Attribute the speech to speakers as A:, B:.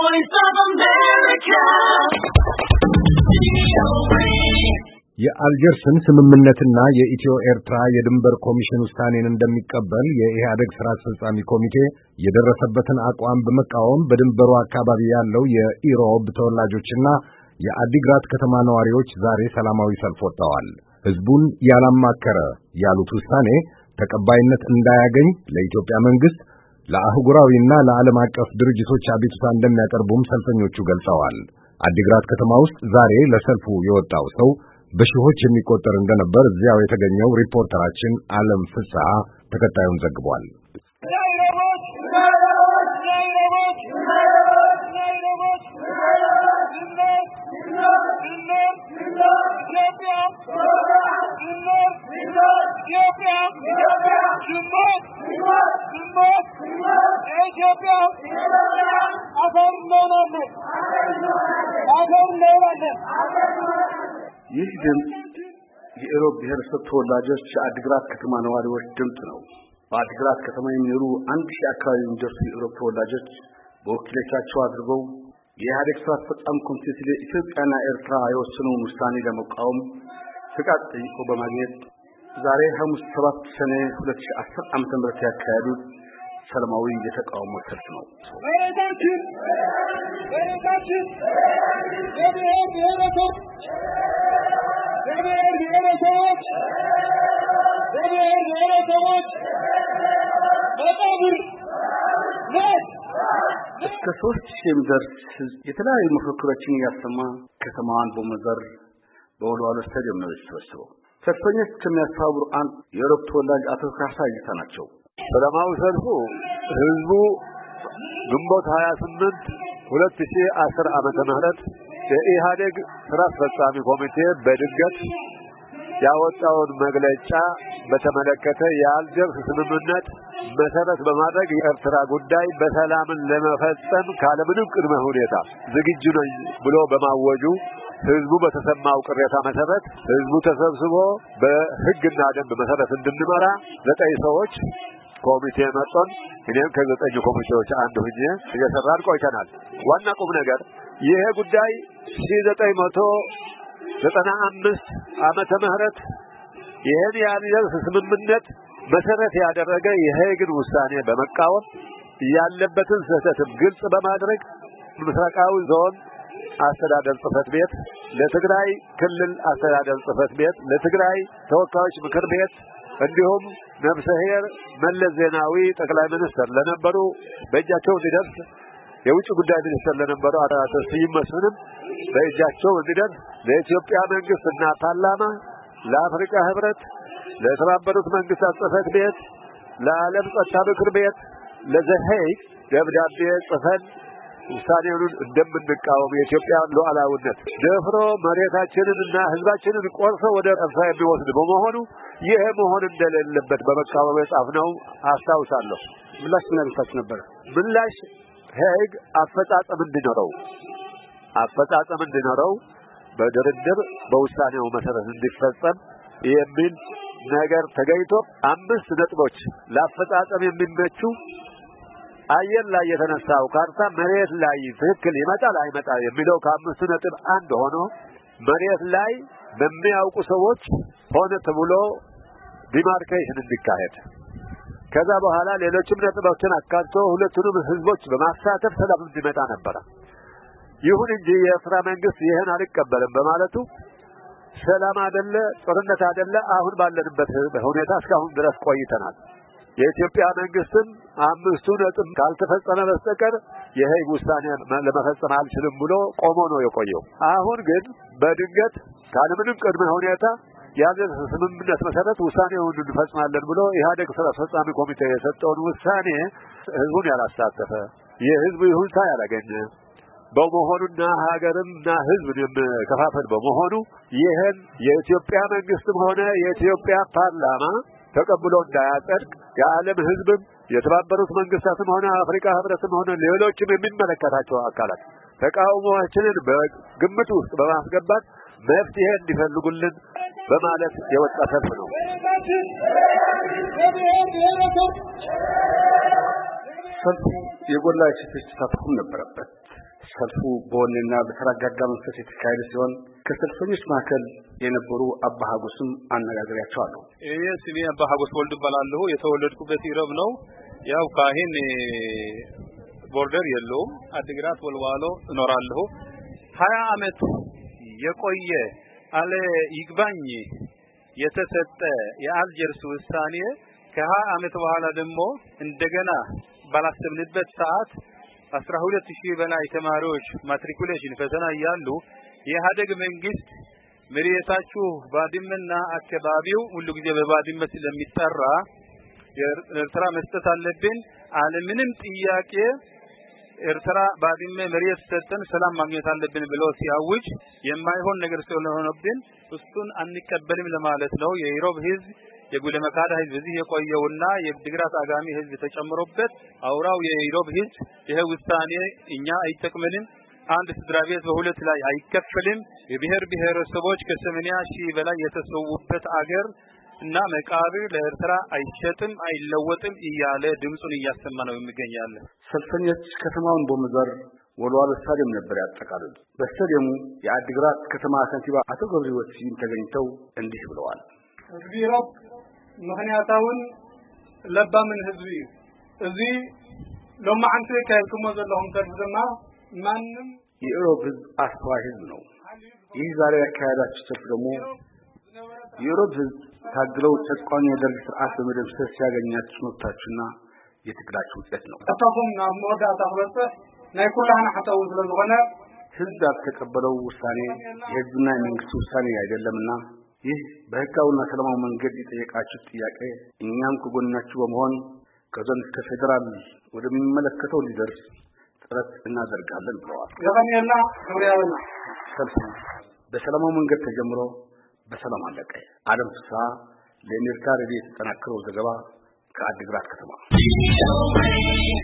A: Voice of America.
B: የአልጀርስን ስምምነትና የኢትዮ ኤርትራ የድንበር ኮሚሽን ውሳኔን እንደሚቀበል የኢህአደግ ስራ አስፈጻሚ ኮሚቴ የደረሰበትን አቋም በመቃወም በድንበሩ አካባቢ ያለው የኢሮብ ተወላጆችና የአዲግራት ከተማ ነዋሪዎች ዛሬ ሰላማዊ ሰልፍ ወጥተዋል። ህዝቡን ያላማከረ ያሉት ውሳኔ ተቀባይነት እንዳያገኝ ለኢትዮጵያ መንግስት ለአህጉራዊና ለዓለም አቀፍ ድርጅቶች አቤቱታ እንደሚያቀርቡም ሰልፈኞቹ ገልጸዋል። አዲግራት ከተማ ውስጥ ዛሬ ለሰልፉ የወጣው ሰው በሺዎች የሚቆጠር እንደነበር እዚያው የተገኘው ሪፖርተራችን ዓለም ፍስሐ ተከታዩን ዘግቧል።
C: ይህ ድምፅ የኢሮብ ብሔረሰብ ተወላጆች የአዲግራት ከተማ ነዋሪዎች ድምፅ ነው። በአዲግራት ከተማ የሚኖሩ 1000 አካባቢ የሚደርሱ የኢሮብ ተወላጆች በወኪሎቻቸው አድርገው የኢህአዴግ ስራ አስፈጻሚ ኮሚቴ ስለ ኢትዮጵያና ኤርትራ የወሰነውን ውሳኔ ለመቃወም ፍቃድ ጠይቆ በማግኘት ዛሬ ሐሙስ 7 ሰኔ 2010 ዓ.ም ያካሄዱት ሰላማዊ የተቃውሞ ሰልፍ ነው። እስከ 3000 የሚደርስ የተለያዩ መፈክሮችን እያሰማ ከተማዋን በመዘር በወልዋሎ ስታዲየም ነው የተሰበሰበው። ሰልፈኞች ከሚያስተባብሩ አንድ የኢሮብ ተወላጅ አቶ ካሳ ይታ ናቸው።
D: ሰላማዊ ሰልፉ ህዝቡ ግንቦት 28 2010 ዓመተ ምህረት የኢህአዴግ ስራ አስፈጻሚ ኮሚቴ በድንገት ያወጣውን መግለጫ በተመለከተ የአልጀርስ ስምምነት መሰረት በማድረግ የኤርትራ ጉዳይ በሰላም ለመፈጸም ካለምንም ቅድመ ሁኔታ ዝግጁ ነኝ ብሎ በማወጁ ህዝቡ በተሰማው ቅሬታ መሰረት ህዝቡ ተሰብስቦ በህግና ደንብ መሰረት እንድንመራ 9 ሰዎች ኮሚቴ መጥተን እኔም ከ9 ኮሚቴዎች አንዱ ሆኜ እየሰራን ቆይተናል። ዋና ቁም ነገር ይሄ ጉዳይ 1995 ዓመተ ምህረት ይሄን የአልጀርስ ስምምነት መሰረት ያደረገ የሄግን ውሳኔ በመቃወም ያለበትን ስህተትም ግልጽ በማድረግ ምስራቃዊ ዞን አስተዳደር ጽፈት ቤት ለትግራይ ክልል አስተዳደር ጽፈት ቤት ለትግራይ ተወካዮች ምክር ቤት እንዲሁም ነብሰሄር መለስ ዜናዊ ጠቅላይ ሚኒስትር ለነበሩ በእጃቸው እንዲደርስ የውጭ ጉዳይ ሚኒስትር ለነበሩ አቶ ስዩም መስፍንም በእጃቸው እንዲደርስ ለኢትዮጵያ መንግስትና ፓርላማ ለአፍሪካ ህብረት ለተባበሩት መንግስታት ጽፈት ቤት ለዓለም ጸጥታ ምክር ቤት ለዘሄግ ደብዳቤ ጽፈን ውሳኔውን እንደምንቃወም የኢትዮጵያ ሉዓላዊነት ደፍሮ መሬታችንንና ህዝባችንን ቆርሶ ወደ ኤርትራ የሚወስድ በመሆኑ ይሄ መሆን እንደሌለበት በመቃወም የጻፍነው አስታውሳለሁ።
C: ምላሽ ምን አልታች ነበር?
D: ምላሽ ሄግ አፈጻጸም እንዲኖረው በድርድር በውሳኔው መሰረት እንዲፈጸም የሚል ነገር ተገኝቶ 5 ነጥቦች ለአፈጻጸም የሚመቹ አየር ላይ የተነሳው ካርታ መሬት ላይ ትክክል ይመጣል አይመጣል የሚለው ከ5 ነጥብ አንድ ሆኖ መሬት ላይ በሚያውቁ ሰዎች ሆነ ተብሎ ዲማርኬሽን እንዲካሄድ ከዛ በኋላ ሌሎችም ነጥቦችን አካቶ ሁለቱንም ህዝቦች በማሳተፍ ሰላም እንዲመጣ ነበር። ይሁን እንጂ የኤርትራ መንግስት ይሄን አልቀበልም በማለቱ ሰላም አይደለ ጦርነት አይደለ አሁን ባለንበት ሁኔታ እስካሁን ድረስ ቆይተናል። የኢትዮጵያ መንግስትም 5 ነጥብ ካልተፈጸመ በስተቀር የሄግ ውሳኔ ለመፈጸም አልችልም ብሎ ቆሞ ነው የቆየው። አሁን ግን በድንገት ካለምንም ቅድመ ሁኔታ የአልጀርስ ስምምነት መሰረት ውሳኔውን እንፈጽማለን ብሎ ኢህአዴግ ስራ አስፈጻሚ ኮሚቴ የሰጠውን ውሳኔ ህዝቡን ያላሳተፈ የህዝቡ ይሁንታ ያላገኘ በመሆኑና ሀገርና ህዝብን የሚከፋፈል በመሆኑ ይሄን የኢትዮጵያ መንግስትም ሆነ የኢትዮጵያ ፓርላማ ተቀብሎ እንዳያጸድቅ የዓለም ህዝብም የተባበሩት መንግስታትም ሆነ አፍሪካ ህብረትም ሆነ ሌሎችም የሚመለከታቸው አካላት ተቃውሞአችንን በግምት ውስጥ በማስገባት መፍትሄ እንዲፈልጉልን በማለት የወጣ ሰልፍ ነው።
C: ሰልፉ የጎላ የሴቶች ተሳትፎም ነበረበት። ሰልፉ በወኔና በተረጋጋ መንፈስ የተካሄደ ሲሆን ከሰልፈኞች መካከል የነበሩ አባ ሀጎስም አነጋግሬያቸዋለሁ።
E: ስሜ አባ ሀጎስ ወልድ እባላለሁ። የተወለድኩበት ኢሮብ ነው። ያው ካህን ቦርደር የለውም። አድግራት ወልዋሎ እኖራለሁ። 20 ዓመት የቆየ አለ ይግባኝ የተሰጠ የአልጀርስ ውሳኔ ከ20 ዓመት በኋላ ደግሞ እንደገና ባላሰብንበት ሰዓት 12000 በላይ ተማሪዎች ማትሪኩሌሽን ፈተና ያያሉ። የኢህአዴግ መንግስት መሪታችሁ ባድመና አካባቢው ሁሉ ጊዜ በባድመ ስለሚጠራ ኤርትራ መስጠት አለብን አለምንም ጥያቄ ኤርትራ ባድመ መሪት ሰጠን ሰላም ማግኘት አለብን ብለው ሲያውጅ የማይሆን ነገር ስለሆነብን እሱን አንቀበልም ለማለት ነው። የኢሮብ ህዝብ የጉለመካዳ ህዝብ እዚህ የቆየውና የድግራት አጋሚ ህዝብ ተጨምሮበት አውራው የኢሮብ ህዝብ ይሄ ውሳኔ እኛ አይጠቅመንም፣ አንድ ትድራቤት በሁለት ላይ አይከፈልም፣ የብሔር ብሔረሰቦች ከ80,000 በላይ የተሰውበት አገር እና መቃብር ለኤርትራ አይሸጥም አይለወጥም እያለ ድምጹን እያሰማ ነው የሚገኛል።
C: ሰልፈኞች ከተማውን በመዘር ወልዋሎ ስታዲየም ነበር ያጠቃለሉት። በስታዲየሙ የአድግራት ከተማ ከንቲባ አቶ ገብረሕይወት ሲም ተገኝተው እንዲህ ብለዋል።
F: ኢሮብ ምክንያታውን ለባምን ህዝብ እዚህ ለማዓንተ ከልኩሞ ዘለሁም ተድማ ማንንም
C: የኢሮብ ህዝብ አስተዋይ ህዝብ ነው። ይህ ዛሬ ያካሄዳችሁ ሰልፍ ደግሞ የኢሮብ ህዝብ ታግለው ተቋም የደርግ ስርዓት በመደምሰስ ያገኛችሁ መብታችሁና የትግላችሁ ውጤት ነው።
F: ተጣፉም ናሞዳ ታብለጠ ናይ ኩላና ሐታው ስለሆነ
C: ህዝብ ያልተቀበለው ውሳኔ የህዝብና የመንግስት ውሳኔ አይደለምና ይህ በህጋዊና ሰላማዊ መንገድ የጠየቃችሁ ጥያቄ እኛም ከጎናችሁ በመሆን ከዞን እስከ ፌደራል ወደሚመለከተው ሊደርስ ጥረት እናደርጋለን ብለዋል።
F: ለበኔና ዙሪያውና
C: ሰልፉ በሰላማዊ መንገድ ተጀምሮ በሰላም አለቀ። አለም ፍስሐ ለአሜሪካ ሬዲዮ የተጠናከረው ዘገባ ከአድግራት ከተማ